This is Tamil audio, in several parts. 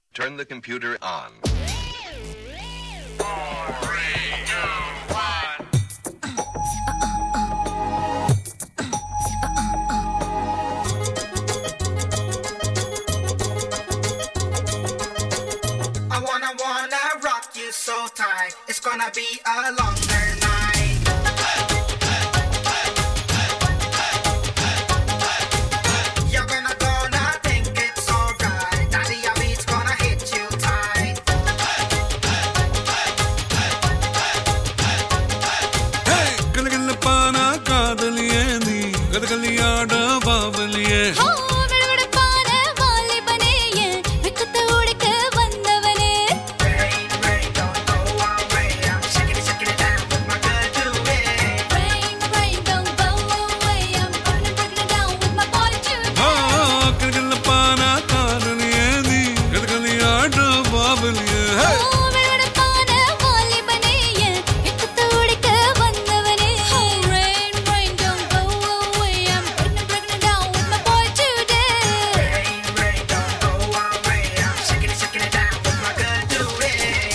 Turn the computer on. I wanna rock you so tight. It's gonna be a longer night. You're gonna think it's alright. Daddy, your beat's gonna hit you tight. Hey, galagala pana kaadaliye nee, gadagaliyaada baavaliye. Rain, don't go away. I'm shaking it down with my girl doing. Galagala pana kaadaliye nee, gadagaliyaada baavaliye. Hey. Rain, don't go away. I'm shaking it down with my girl doing.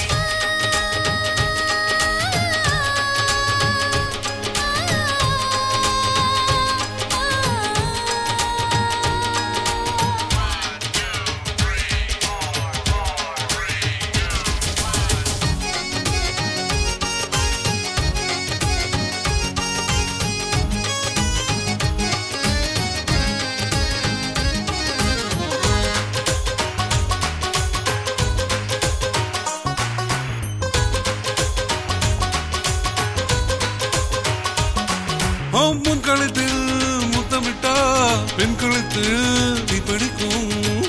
முன் கழுத்தில் முத்தமிட்டா பெண் கழுத்து நீ படிக்கும்.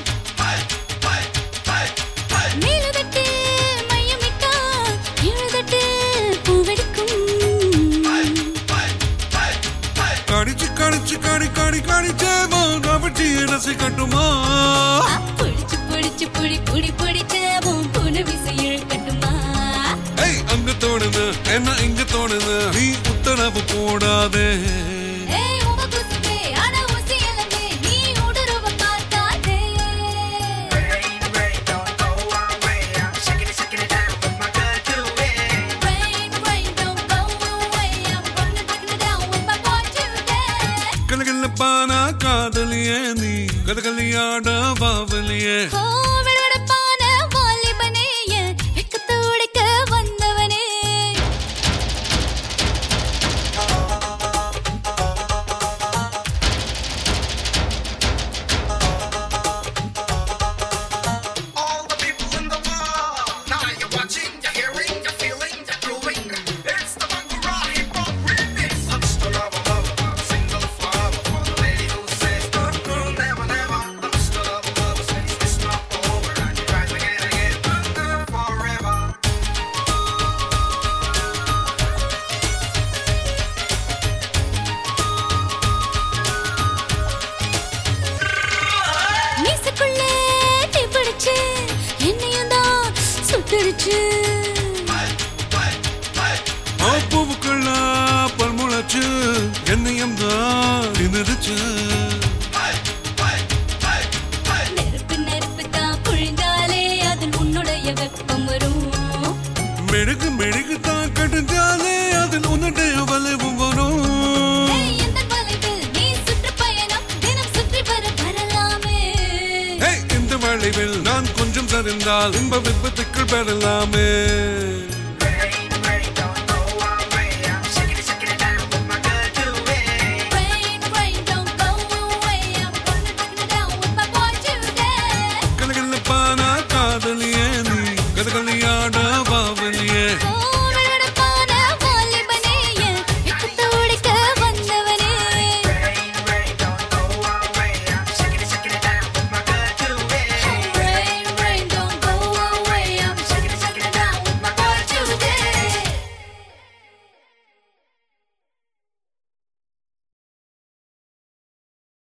கடிச்சு கடிச்சு கடி கடி கடிச்சேவோ கபட்டியை ரசிக்கட்டுமா? ஏய் அங்க தோணுது என்ன இங்க தோணுது நீ உத்தரவு போடாதே. Rain, don't go away. I'm shaking it down with my girl doing. கலகல்ல பானா காதலியே நீ கதகளியாட பாவலியே. All the people in the world. Now you're watching, you're hearing, you're feeling, you're proving. It's the Bangura hip hop remix. I'm just a lover, single flower for the lady who says, never, never. I'm just a lover, says it's not over. And you rise again, forever. பூவுக்குள்ள பல்முளைச்சு என்னையும் தான் நின்றுச்சு. மெழுகு மெழுகு தான் கட்டுஞ்சாலே அதில் உன்னுடைய வளைவும் வரும். இந்த வளைவில் நான் கொஞ்சம் சரிந்தால் இன்ப விபத்துக்கள் பெறலாமே.